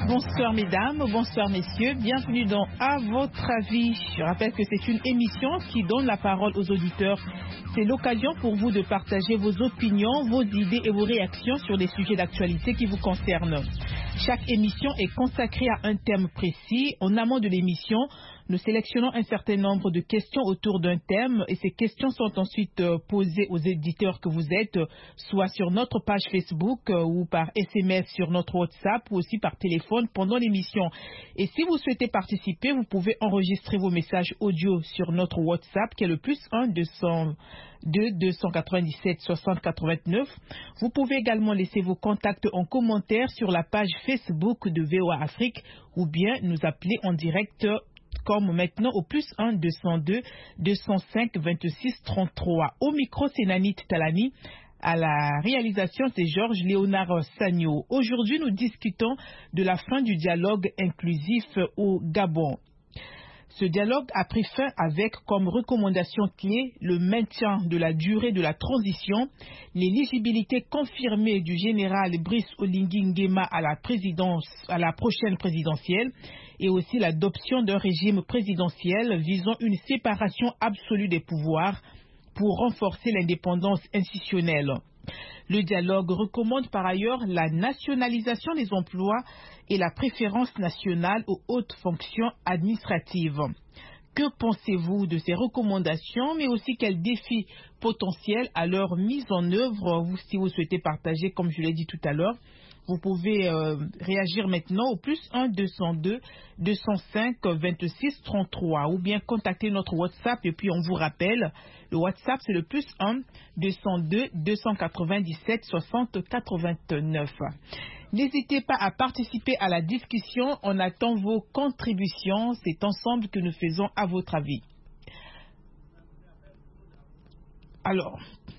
Bonsoir mesdames, bonsoir messieurs, bienvenue dans À votre avis. Je rappelle que c'est une émission qui donne la parole aux auditeurs. C'est l'occasion pour vous de partager vos opinions, vos idées et vos réactions sur des sujets d'actualité qui vous concernent. Chaque émission est consacrée à un thème précis. En amont de l'émission, nous sélectionnons un certain nombre de questions autour d'un thème et ces questions sont ensuite posées aux éditeurs que vous êtes, soit sur notre page Facebook ou par SMS sur notre WhatsApp ou aussi par téléphone pendant l'émission. Et si vous souhaitez participer, vous pouvez enregistrer vos messages audio sur notre WhatsApp qui est le +1 297 60 89. Vous pouvez également laisser vos contacts en commentaire sur la page Facebook de VOA Afrique ou bien nous appeler en direct comme maintenant au +1 202 205 26 33. Au micro, c'est Nanit Talani. À la réalisation, c'est Georges Léonard Sagno. Aujourd'hui, nous discutons de la fin du dialogue inclusif au Gabon. Ce dialogue a pris fin avec comme recommandation clé le maintien de la durée de la transition, l'éligibilité confirmée du général Brice Oligui Nguema à la prochaine présidentielle et aussi l'adoption d'un régime présidentiel visant une séparation absolue des pouvoirs pour renforcer l'indépendance institutionnelle. Le dialogue recommande par ailleurs la nationalisation des emplois et la préférence nationale aux hautes fonctions administratives. Que pensez-vous de ces recommandations, mais aussi quels défis potentiels à leur mise en œuvre? Si vous souhaitez partager, comme je l'ai dit tout à l'heure, vous pouvez réagir maintenant au +1 202 205 26 33 ou bien contacter notre WhatsApp et puis on vous rappelle, le WhatsApp c'est le +1 202 297 60 89. N'hésitez pas à participer à la discussion, on attend vos contributions, c'est ensemble que nous faisons à votre avis. Alors,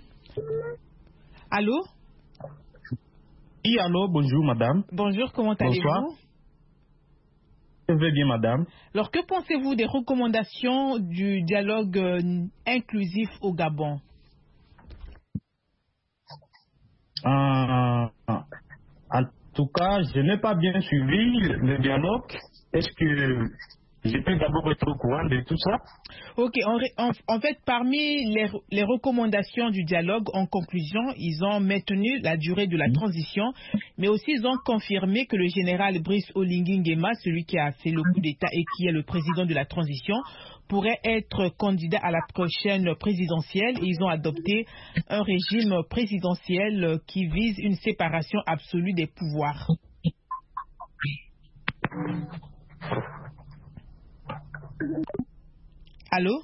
allô? Oui, allô, bonjour madame. Bonjour, comment allez-vous? Je vais bien madame. Alors, que pensez-vous des recommandations du dialogue inclusif au Gabon? En tout cas, je n'ai pas bien suivi le dialogue. Est-ce que je peux d'abord être au courant de tout ça? Ok, en fait, parmi les recommandations du dialogue, en conclusion, ils ont maintenu la durée de la transition, mais aussi ils ont confirmé que le général Brice Oligui Nguema, celui qui a fait le coup d'État et qui est le président de la transition, pourrait être candidat à la prochaine présidentielle. Et ils ont adopté un régime présidentiel qui vise une séparation absolue des pouvoirs. Allô?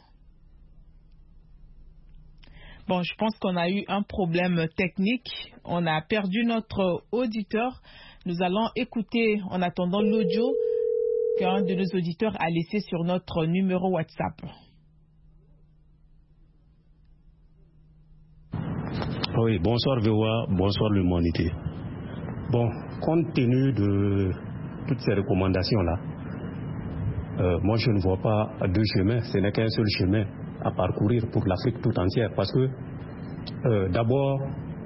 Bon, je pense qu'on a eu un problème technique. On a perdu notre auditeur. Nous allons écouter en attendant l'audio qu'un de nos auditeurs a laissé sur notre numéro WhatsApp. Oui, bonsoir VOA, bonsoir l'humanité. Bon, compte tenu de toutes ces recommandations-là, moi je ne vois pas deux chemins, ce n'est qu'un seul chemin à parcourir pour l'Afrique tout entière. Parce que d'abord,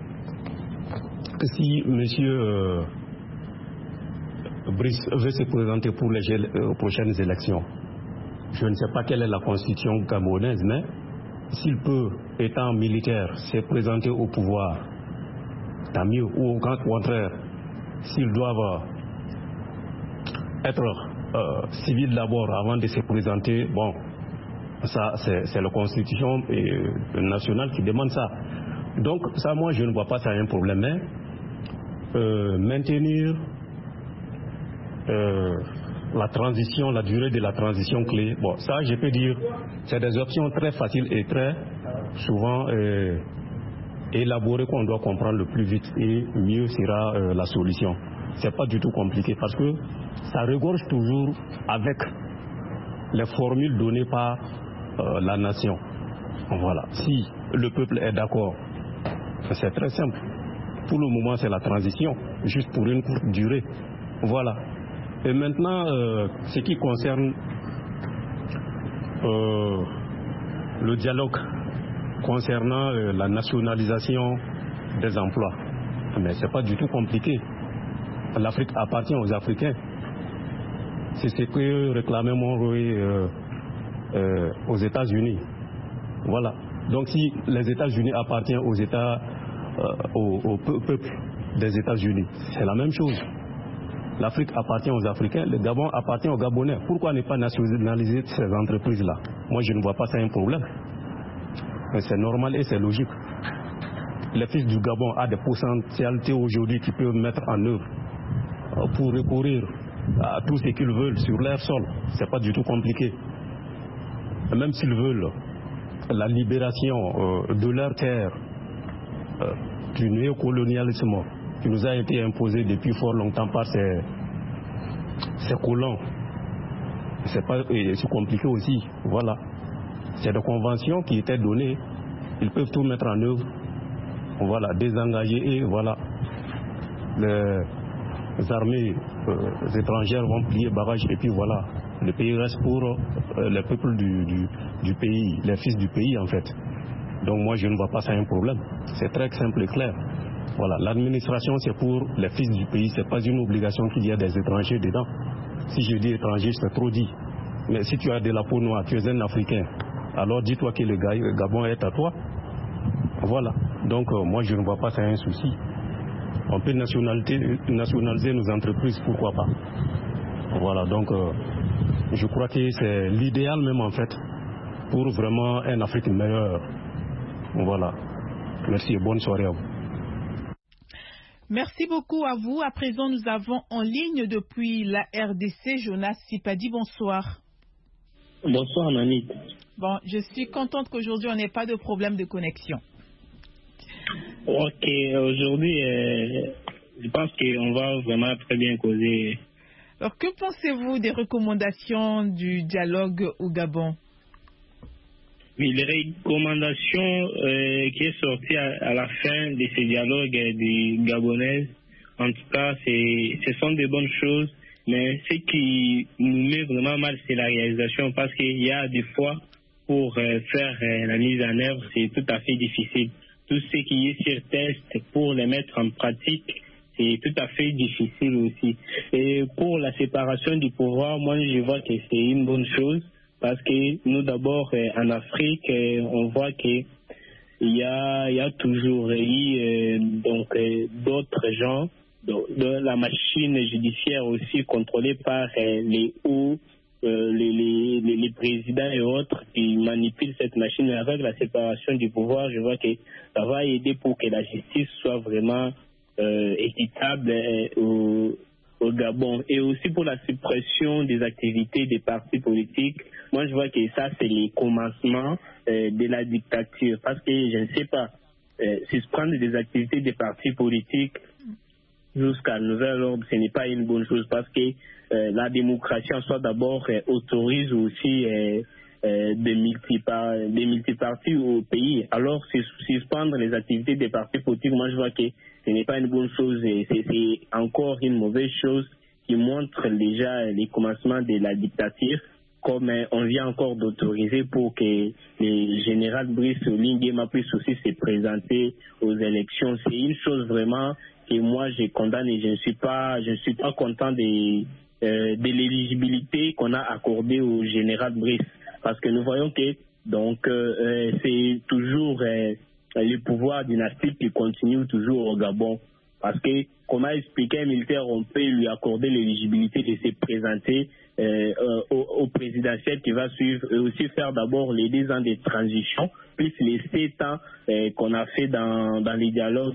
si monsieur Brice veut se présenter pour les prochaines élections, je ne sais pas quelle est la constitution gabonaise, mais s'il peut, étant militaire, se présenter au pouvoir, tant mieux, ou au contraire, s'ils doivent être civil d'abord avant de se présenter, bon, ça c'est la constitution nationale qui demande ça. Donc ça, moi je ne vois pas ça un problème, mais maintenir la transition, la durée de la transition clé, bon, ça je peux dire, c'est des options très faciles et très souvent élaborées qu'on doit comprendre le plus vite et mieux sera la solution. C'est pas du tout compliqué parce que ça regorge toujours avec les formules données par la nation. Voilà. Si le peuple est d'accord, c'est très simple. Pour le moment, c'est la transition, juste pour une courte durée. Voilà. Et maintenant, ce qui concerne le dialogue concernant la nationalisation des emplois, mais c'est pas du tout compliqué. L'Afrique appartient aux Africains. C'est ce que réclamait Monroe aux États-Unis. Voilà. Donc si les États-Unis appartiennent au peuple des États-Unis, c'est la même chose. L'Afrique appartient aux Africains, le Gabon appartient aux Gabonais. Pourquoi ne pas nationaliser ces entreprises-là? Moi, je ne vois pas ça un problème. Mais c'est normal et c'est logique. Les fils du Gabon ont des potentialités aujourd'hui qu'ils peuvent mettre en œuvre pour recourir à tout ce qu'ils veulent sur leur sol. Ce n'est pas du tout compliqué. Et même s'ils veulent la libération de leur terre du néocolonialisme qui nous a été imposé depuis fort longtemps par ces colons. C'est compliqué aussi. Voilà. C'est des conventions qui étaient données. Ils peuvent tout mettre en œuvre. Voilà, désengager et voilà. Les armées étrangères vont plier barrage et puis voilà. Le pays reste pour le peuple du pays, les fils du pays en fait. Donc moi je ne vois pas ça un problème. C'est très simple et clair. Voilà, l'administration c'est pour les fils du pays, c'est pas une obligation qu'il y ait des étrangers dedans. Si je dis étranger, c'est trop dit. Mais si tu as de la peau noire, tu es un Africain, alors dis-toi que le Gabon est à toi. Voilà, donc moi je ne vois pas ça un souci. On peut nationaliser nos entreprises, pourquoi pas. Voilà, donc je crois que c'est l'idéal même en fait pour vraiment un Afrique meilleure. Voilà, merci et bonne soirée à vous. Merci beaucoup à vous. À présent, nous avons en ligne depuis la RDC Jonas Sipadi. Bonsoir. Bonsoir, Manit. Bon, je suis contente qu'aujourd'hui, on n'ait pas de problème de connexion. Ok, aujourd'hui, je pense qu'on va vraiment très bien causer. Alors, que pensez-vous des recommandations du dialogue au Gabon? Oui, les recommandations qui est sorties à la fin de ces dialogues des Gabonais, en tout cas, ce sont de bonnes choses, mais ce qui nous met vraiment mal, c'est la réalisation, parce qu'il y a des fois, pour faire la mise en œuvre, c'est tout à fait difficile. Tout ce qui est sur test, pour les mettre en pratique, c'est tout à fait difficile aussi. Et pour la séparation du pouvoir, moi, je vois que c'est une bonne chose. Parce que nous, d'abord, en Afrique, on voit qu'il y a toujours eu d'autres gens, de la machine judiciaire aussi contrôlée par les hauts, les présidents et autres qui manipulent cette machine. Avec la séparation du pouvoir, je vois que ça va aider pour que la justice soit vraiment équitable au Gabon, et aussi pour la suppression des activités des partis politiques. Moi, je vois que ça, c'est le commencement de la dictature. Parce que, je ne sais pas, suspendre des activités des partis politiques jusqu'à nouvel ordre, ce n'est pas une bonne chose. Parce que la démocratie en soi, d'abord, autorise aussi des multipartis au pays. Alors, suspendre les activités des partis politiques, moi, je vois que ce n'est pas une bonne chose. C'est encore une mauvaise chose qui montre déjà les commencements de la dictature, comme on vient encore d'autoriser pour que le général Brice Oligui puisse aussi se présenter aux élections. C'est une chose vraiment que moi je condamne, et je ne suis pas content de l'éligibilité qu'on a accordée au général Brice, parce que nous voyons que c'est toujours le pouvoir dynastique qui continue toujours au Gabon. Parce que, comment expliquer un militaire, on peut lui accorder l'éligibilité de se présenter au présidentiel qui va suivre, et aussi faire d'abord les 10 ans de transition, plus les 7 ans qu'on a fait dans les dialogues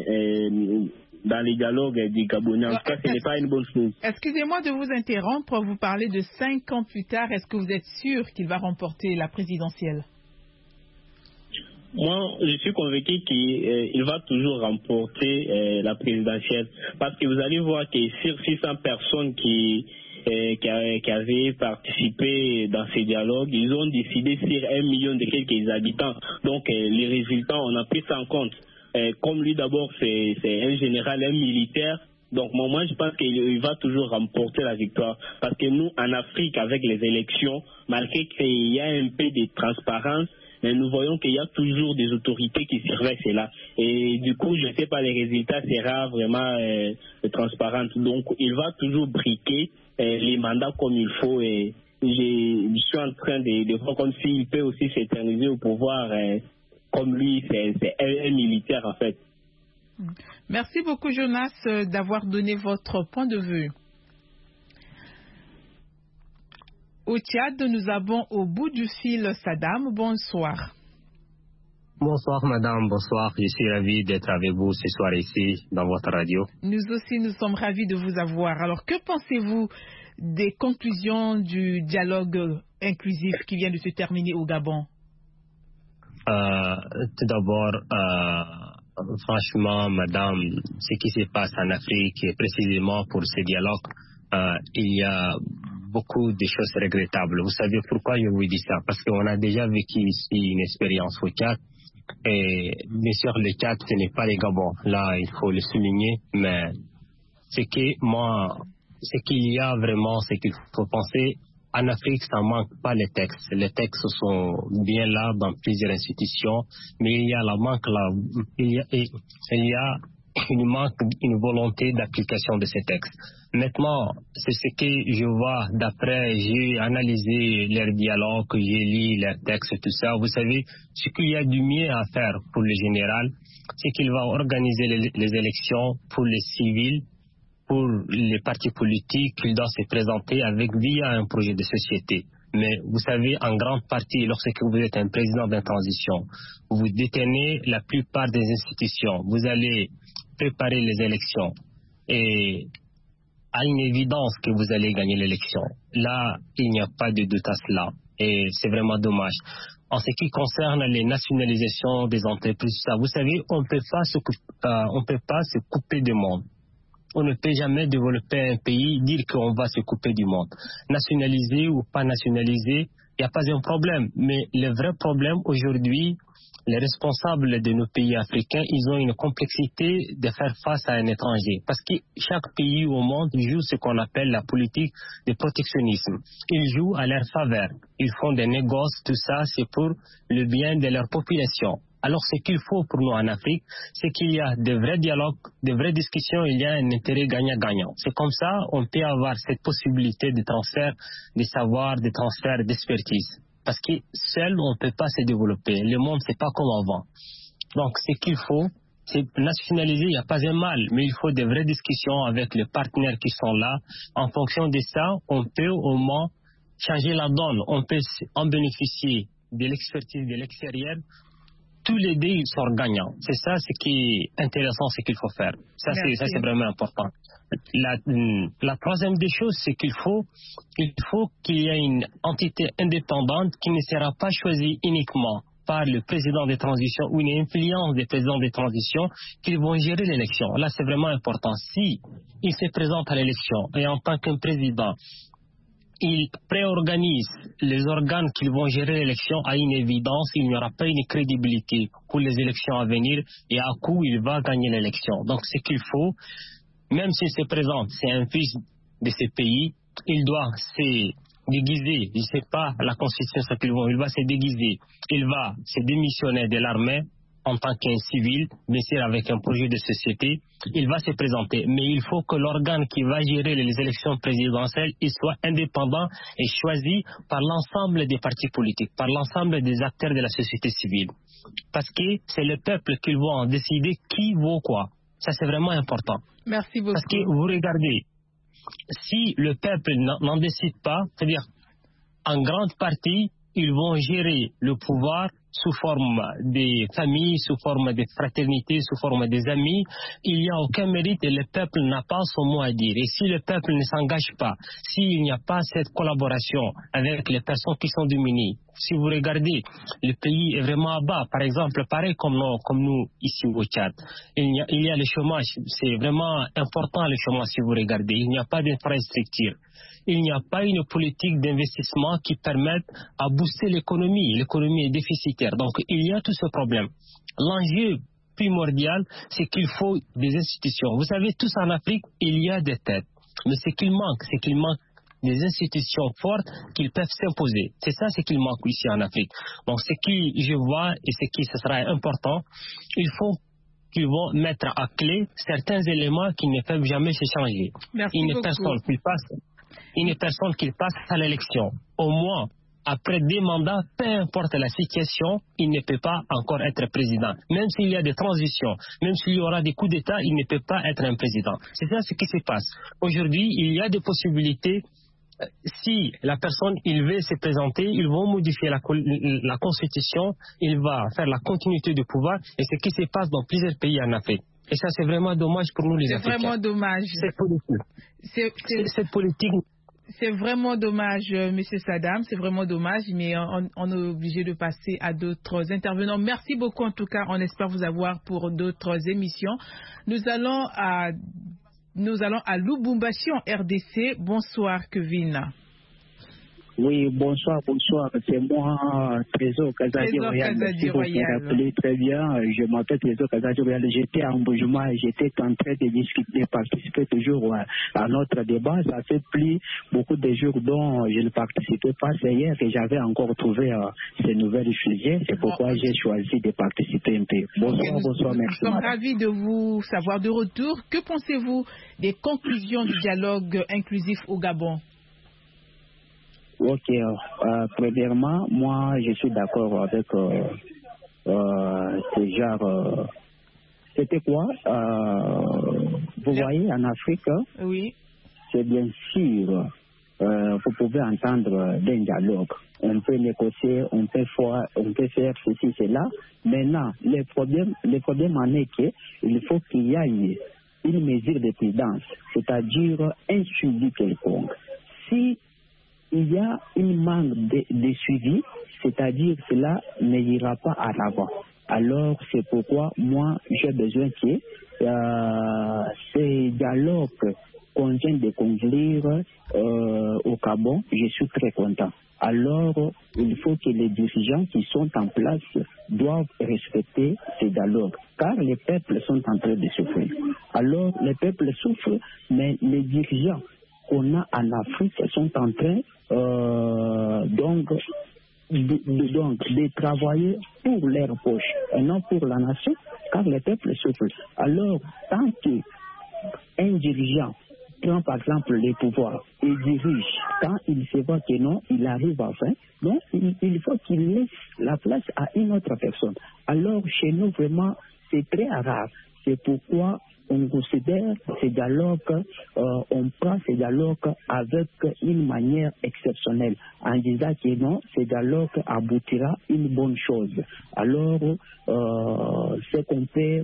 du Gabonais. En tout cas, ce n'est pas une bonne chose. Excusez-moi de vous interrompre, vous parlez de 5 ans plus tard. Est-ce que vous êtes sûr qu'il va remporter la présidentielle? Moi, je suis convaincu qu'il va toujours remporter la présidentielle, parce que vous allez voir que sur 600 personnes qui avaient participé dans ces dialogues, ils ont décidé sur 1 million de quelques habitants. Donc, les résultats, on a pris ça en compte. Comme lui, d'abord, c'est un général, un militaire. Donc, moi, je pense qu'il va toujours remporter la victoire. Parce que nous, en Afrique, avec les élections, malgré qu'il y a un peu de transparence, mais nous voyons qu'il y a toujours des autorités qui surveillent cela. Et du coup, je ne sais pas, les résultats seront vraiment transparents. Donc, il va toujours briquer les mandats comme il faut. Et je suis en train de voir comme s'il peut aussi s'éterniser au pouvoir. Comme lui, c'est un militaire en fait. Merci beaucoup Jonas d'avoir donné votre point de vue. Au Tchad, nous avons au bout du fil Saddam. Bonsoir. Bonsoir madame, bonsoir. Je suis ravi d'être avec vous ce soir ici dans votre radio. Nous aussi, nous sommes ravis de vous avoir. Alors, que pensez-vous des conclusions du dialogue inclusif qui vient de se terminer au Gabon? Tout d'abord, franchement, madame, ce qui se passe en Afrique, précisément pour ce dialogue, il y a beaucoup de choses regrettables. Vous savez pourquoi je vous dis ça? Parce qu'on a déjà vécu ici une expérience au Tchad. Et bien sûr, le Tchad, ce n'est pas le Gabon. Là, il faut le souligner. Mais ce qu'il y a vraiment, c'est qu'il faut penser, en Afrique, ça ne manque pas les textes. Les textes sont bien là dans plusieurs institutions, mais il y a une volonté d'application de ces textes. Maintenant, c'est ce que je vois d'après, j'ai analysé leurs dialogues, j'ai lu leurs textes, tout ça. Vous savez, ce qu'il y a du mieux à faire pour le général, c'est qu'il va organiser les élections pour les civils, pour les partis politiques, qu'il doit se présenter via un projet de société. Mais vous savez, en grande partie, lorsque vous êtes un président d'une transition, vous détenez la plupart des institutions. Vous allez préparer les élections et à une évidence que vous allez gagner l'élection. Là, il n'y a pas de doute à cela et c'est vraiment dommage. En ce qui concerne les nationalisations des entreprises, vous savez, on ne peut pas se couper du monde. On ne peut jamais développer un pays, dire qu'on va se couper du monde. Nationaliser ou pas nationaliser, il n'y a pas un problème. Mais le vrai problème aujourd'hui, les responsables de nos pays africains, ils ont une complexité de faire face à un étranger. Parce que chaque pays au monde joue ce qu'on appelle la politique de protectionnisme. Ils jouent à leur faveur. Ils font des négoces, tout ça, c'est pour le bien de leur population. Alors, ce qu'il faut pour nous en Afrique, c'est qu'il y a de vrais dialogues, de vraies discussions, il y a un intérêt gagnant-gagnant. C'est comme ça on peut avoir cette possibilité de transfert de savoir, de transfert d'expertise. Parce que seul, on ne peut pas se développer. Le monde, c'est pas comme avant. Donc, ce qu'il faut, c'est nationaliser, il n'y a pas un mal, mais il faut de vraies discussions avec les partenaires qui sont là. En fonction de ça, on peut au moins changer la donne. On peut en bénéficier de l'expertise de l'extérieur. Tous les deux, ils sont gagnants. C'est ça ce qui est intéressant, ce qu'il faut faire. Ça, c'est vraiment important. La troisième des choses, c'est qu'il faut qu'il y ait une entité indépendante qui ne sera pas choisie uniquement par le président des transitions ou une influence des présidents des transitions qui vont gérer l'élection. Là, c'est vraiment important. Si il se présente à l'élection et en tant qu'un président, il préorganise les organes qui vont gérer l'élection à une évidence, il n'y aura pas une crédibilité pour les élections à venir et à coup, il va gagner l'élection. Donc, ce qu'il faut, même s'il se présente, c'est un fils de ce pays, il doit se déguiser, je ne sais pas la constitution, ce qu'il va se déguiser, il va se démissionner de l'armée en tant qu'un civil, bien sûr avec un projet de société, il va se présenter. Mais il faut que l'organe qui va gérer les élections présidentielles, il soit indépendant et choisi par l'ensemble des partis politiques, par l'ensemble des acteurs de la société civile. Parce que c'est le peuple qui va décider qui vaut quoi. Ça, c'est vraiment important. Merci beaucoup. Parce que vous regardez, si le peuple n'en décide pas, c'est-à-dire en grande partie, ils vont gérer le pouvoir sous forme des familles, sous forme de fraternité, sous forme des amis. Il n'y a aucun mérite et le peuple n'a pas son mot à dire. Et si le peuple ne s'engage pas, s'il n'y a pas cette collaboration avec les personnes qui sont dominées, si vous regardez, le pays est vraiment à bas. Par exemple, pareil comme nous ici au Tchad. Il y a le chômage. C'est vraiment important le chômage si vous regardez. Il n'y a pas d'infrastructure. Il n'y a pas une politique d'investissement qui permette à booster l'économie. L'économie est déficitaire. Donc, il y a tout ce problème. L'enjeu primordial, c'est qu'il faut des institutions. Vous savez, tous en Afrique, il y a des têtes. Mais ce qu'il manque, c'est qu'il manque des institutions fortes qui peuvent s'imposer. C'est ça ce qu'il manque ici en Afrique. Donc, ce que je vois et ce qui sera important, il faut qu'ils vont mettre à clé certains éléments qui ne peuvent jamais se changer. Merci une beaucoup. personne qui passe. une personne qui passe à l'élection, au moins, après 2 mandats, peu importe la situation, il ne peut pas encore être président. Même s'il y a des transitions, même s'il y aura des coups d'État, il ne peut pas être un président. C'est ça ce qui se passe. Aujourd'hui, il y a des possibilités. Si la personne, il veut se présenter, ils vont modifier la constitution, il va faire la continuité du pouvoir, et ce qui se passe dans plusieurs pays en Afrique. Et ça, c'est vraiment dommage pour nous les Africains. C'est vraiment dommage. Cette politique. C'est vraiment dommage, Monsieur Saddam, c'est vraiment dommage, mais on est obligé de passer à d'autres intervenants. Merci beaucoup, en tout cas, on espère vous avoir pour d'autres émissions. Nous allons à Lubumbashi en RDC. Bonsoir, Kevin. Oui, bonsoir. C'est moi, Trésor Kazadi Royal. Si vous vous rappelez très bien, je m'appelle Trésor Kazadi Royal. J'étais en Boujuma et j'étais en train de discuter, participer toujours à notre débat. Ça fait plus beaucoup de jours dont je ne participais pas. C'est hier que j'avais encore trouvé ces nouvelles sujets. C'est pourquoi j'ai choisi de participer un peu. Bonsoir, merci. Nous sommes ravis de vous savoir de retour. Que pensez-vous des conclusions du dialogue inclusif au Gabon? Ok, premièrement, moi je suis d'accord avec ce genre. C'était quoi vous voyez, en Afrique, oui. C'est bien sûr, vous pouvez entendre d'un dialogue. On peut négocier, on peut faire ceci, cela. Maintenant, le problème en est qu'il faut qu'il y ait une mesure de prudence, c'est-à-dire un suivi quelconque. Si il y a une manque de suivi, c'est-à-dire que cela n'ira pas à l'avant. Alors, c'est pourquoi moi, j'ai besoin que ces dialogues qu'on vient de conclure au Gabon, je suis très content. Alors, il faut que les dirigeants qui sont en place doivent respecter ces dialogues, car les peuples sont en train de souffrir. Alors, les peuples souffrent, mais les dirigeants qu'on a en Afrique sont en train de travailler pour leur poche et non pour la nation, car les peuples souffrent. Alors, tant qu'un dirigeant prend par exemple les pouvoirs et dirige, quand il se voit que non, il arrive à fin, donc il faut qu'il laisse la place à une autre personne. Alors, chez nous, vraiment, c'est très rare. C'est pourquoi on considère ces dialogues, on prend ces dialogues avec une manière exceptionnelle, en disant que non, ces dialogues aboutira une bonne chose. Alors, ce qu'on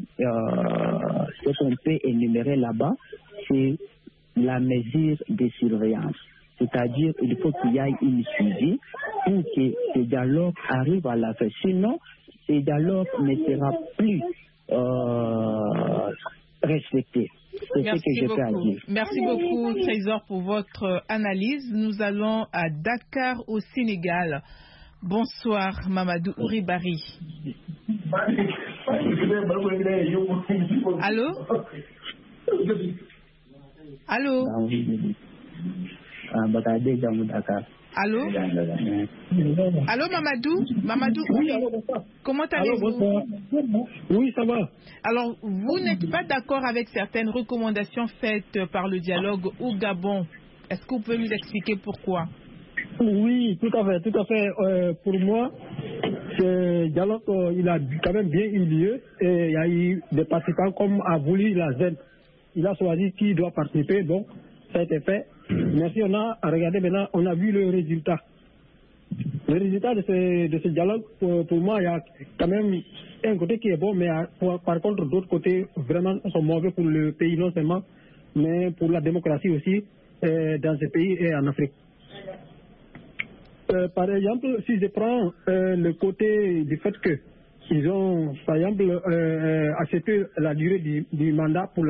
peut énumérer là-bas, c'est la mesure de surveillance. C'est-à-dire qu'il faut qu'il y ait une suivi pour que ces dialogues arrivent à la fin. Sinon, ces dialogues ne seront plus respectés. C'est ce que je peux à dire. Merci beaucoup, Trésor, pour votre analyse. Nous allons à Dakar, au Sénégal. Bonsoir, Mamadou Ouribari. Allô? Allô? Allô? Allô, Mamadou? Mamadou, oui. Comment allez-vous? Oui, ça va. Alors, vous n'êtes pas d'accord avec certaines recommandations faites par le dialogue au Gabon. Est-ce que vous pouvez nous expliquer pourquoi? Oui, tout à fait. Pour moi, ce dialogue, il a quand même bien eu lieu et il y a eu des participants comme a voulu la Z. Il a choisi qui doit participer, donc ça a été fait. Merci, on a regardé maintenant, on a vu le résultat. Le résultat de ce dialogue, pour moi, il y a quand même un côté qui est bon, mais par contre, d'autres côtés vraiment sont mauvais pour le pays, non seulement, mais pour la démocratie aussi, dans ce pays et en Afrique. Par exemple, si je prends le côté du fait que ils ont, par exemple, accepté la durée du mandat pour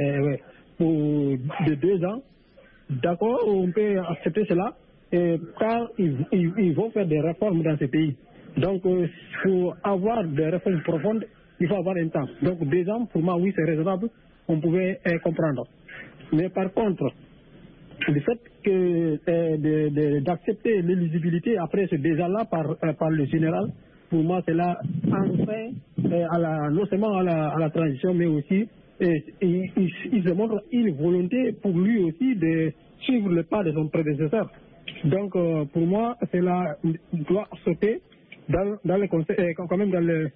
de 2 ans, d'accord, on peut accepter cela, car ils vont faire des réformes dans ce pays. Donc, pour avoir des réformes profondes, il faut avoir un temps. Donc, 2 ans, pour moi, oui, c'est raisonnable, on pouvait comprendre. Mais par contre, le fait que d'accepter l'éligibilité après ce 2 ans-là par le général, pour moi, c'est là, enfin, non seulement à la transition, mais aussi, il se montre une volonté pour lui aussi de suivre le pas de son prédécesseur. Donc, pour moi, cela doit sauter dans les conseils, quand même dans les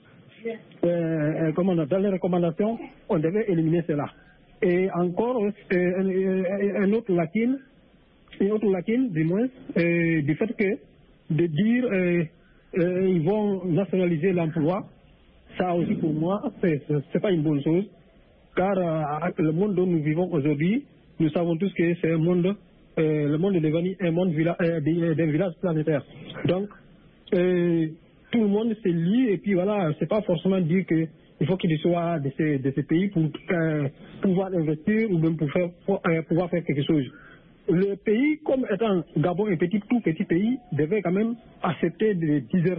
recommandations, on devait éliminer cela. Et encore, une autre lacune du moins, du fait que de dire ils vont nationaliser l'emploi, ça aussi pour moi, c'est pas une bonne chose, car le monde dont nous vivons aujourd'hui, nous savons tous que c'est un monde, le monde est devenu un monde d'un village planétaire. Donc, tout le monde se lie, et puis voilà, c'est pas forcément dire que il faut qu'il soit de ces pays pour pouvoir investir ou même pour pouvoir faire quelque chose. Le pays, comme étant Gabon un tout petit pays, devait quand même accepter de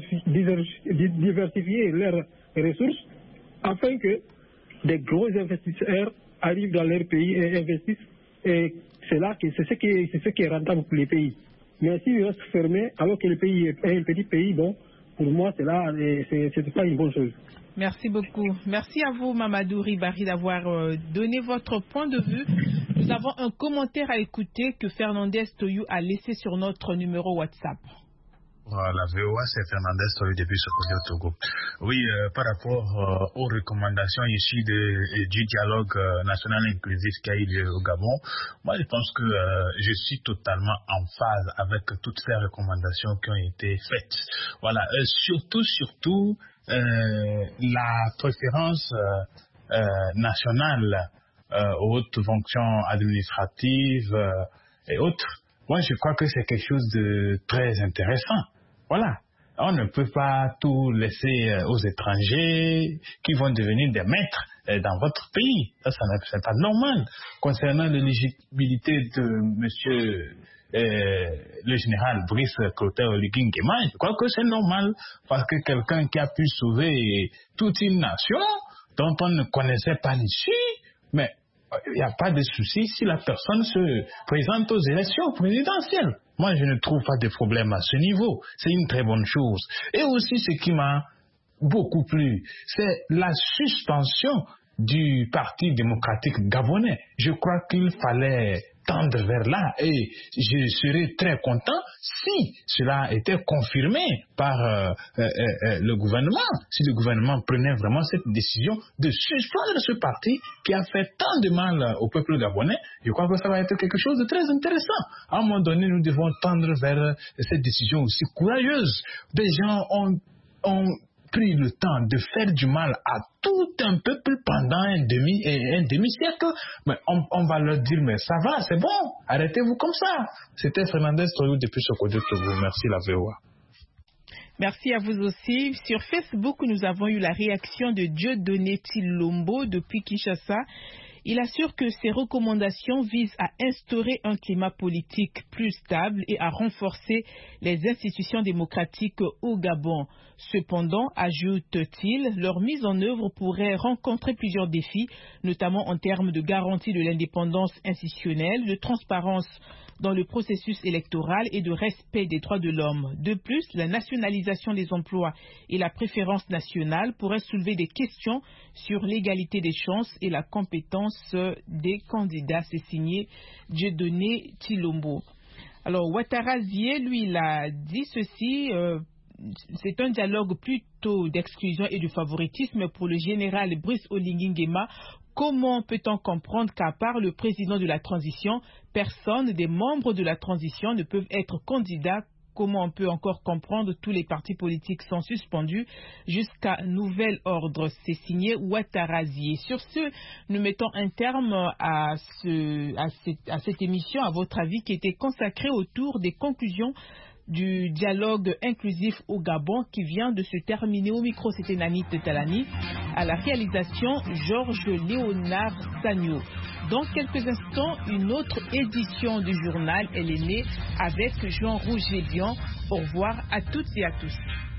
diversifier leurs ressources afin que des gros investisseurs arrivent dans leur pays et investissent. Et c'est ce qui est rentable pour les pays. Mais s'ils restent fermés, alors que le pays est un petit pays, bon, pour moi, c'est pas une bonne chose. Merci beaucoup. Merci à vous, Mamadou Ribari, d'avoir donné votre point de vue. Nous avons un commentaire à écouter que Fernandez Toyou a laissé sur notre numéro WhatsApp. La VOA, c'est Fernandez Toyou depuis Sokoto, Togo. Oui, par rapport aux recommandations issues du dialogue national inclusif qui a eu lieu au Gabon, moi je pense que je suis totalement en phase avec toutes ces recommandations qui ont été faites. Voilà, surtout la préférence nationale aux hautes fonctions administratives et autres. Moi, je crois que c'est quelque chose de très intéressant. Voilà. On ne peut pas tout laisser aux étrangers qui vont devenir des maîtres dans votre pays. Ça n'est pas normal. Concernant l'éligibilité de monsieur le général Brice Clotaire Oligui Nguema, je crois que c'est normal parce que quelqu'un qui a pu sauver toute une nation dont on ne connaissait pas l'issue, mais il n'y a pas de souci si la personne se présente aux élections présidentielles. Moi, je ne trouve pas de problème à ce niveau. C'est une très bonne chose. Et aussi, ce qui m'a beaucoup plu, c'est la suspension du Parti démocratique gabonais. Je crois qu'il fallait tendre vers là et je serais très content si cela était confirmé par le gouvernement, si le gouvernement prenait vraiment cette décision de suspendre ce parti qui a fait tant de mal au peuple gabonais. Je crois que ça va être quelque chose de très intéressant. À un moment donné, nous devons tendre vers cette décision aussi courageuse. Des gens ont pris le temps de faire du mal à tout un peuple pendant un demi-siècle, mais on va leur dire, mais ça va, c'est bon, arrêtez-vous comme ça. C'était Fernandez Toyou depuis Sokoto, Togo. Merci la VOA. Merci à vous aussi. Sur Facebook, nous avons eu la réaction de Dieudonné Tilombo depuis Kinshasa. Il assure que ces recommandations visent à instaurer un climat politique plus stable et à renforcer les institutions démocratiques au Gabon. Cependant, ajoute-t-il, leur mise en œuvre pourrait rencontrer plusieurs défis, notamment en termes de garantie de l'indépendance institutionnelle, de transparence dans le processus électoral et de respect des droits de l'homme. De plus, la nationalisation des emplois et la préférence nationale pourraient soulever des questions sur l'égalité des chances et la compétence des candidats. C'est signé Dieudonné Tilombo. Alors, Ouattara Zie, lui, il a dit ceci. C'est un dialogue plutôt d'exclusion et de favoritisme pour le général Brice Oligui Nguema. Comment peut-on comprendre qu'à part le président de la transition, personne des membres de la transition ne peuvent être candidats? Comment on peut encore comprendre tous les partis politiques sont suspendus jusqu'à nouvel ordre? C'est signé Ouattara Zie. Sur ce, nous mettons un terme à cette émission, à votre avis, qui était consacrée autour des conclusions du dialogue inclusif au Gabon qui vient de se terminer. Au micro, c'était Nanit Talani. À la réalisation, Georges Léonard Sagno. Dans quelques instants, une autre édition du journal Elle est née avec Jean Rouget-Dian. Au revoir à toutes et à tous.